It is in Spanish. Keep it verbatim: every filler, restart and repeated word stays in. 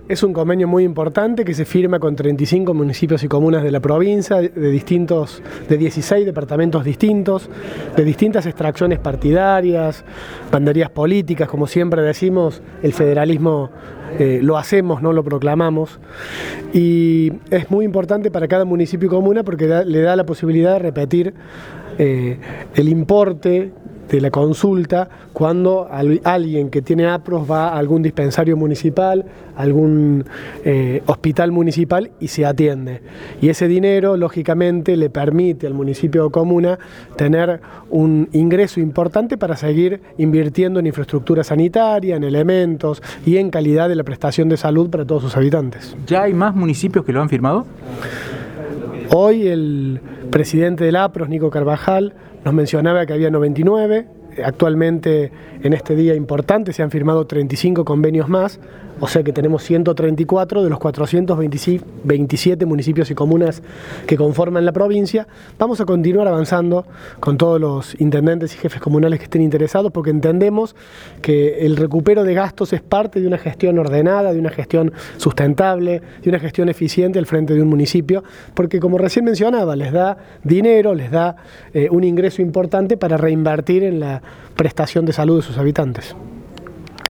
Es un convenio muy importante que se firma con treinta y cinco municipios y comunas de la provincia, de distintos, de dieciséis departamentos distintos, de distintas extracciones partidarias, banderías políticas, como siempre decimos, el federalismo eh, lo hacemos, no lo proclamamos, y es muy importante para cada municipio y comuna porque da, le da la posibilidad de repetir eh, el importe de la consulta cuando alguien que tiene APROS va a algún dispensario municipal, algún eh, hospital municipal y se atiende. Y ese dinero, lógicamente, le permite al municipio o comuna tener un ingreso importante para seguir invirtiendo en infraestructura sanitaria, en elementos y en calidad de la prestación de salud para todos sus habitantes. ¿Ya hay más municipios que lo han firmado? Hoy el presidente del APROS, Nico Carvajal, nos mencionaba que había noventa y nueve, actualmente en este día importante se han firmado treinta y cinco convenios más, o sea que tenemos ciento treinta y cuatro de los cuatrocientos veintisiete municipios y comunas que conforman la provincia. Vamos a continuar avanzando con todos los intendentes y jefes comunales que estén interesados porque entendemos que el recupero de gastos es parte de una gestión ordenada, de una gestión sustentable, de una gestión eficiente al frente de un municipio, porque como recién mencionaba, les da dinero, les da eh, un ingreso importante para reinvertir en la prestación de salud de sus habitantes.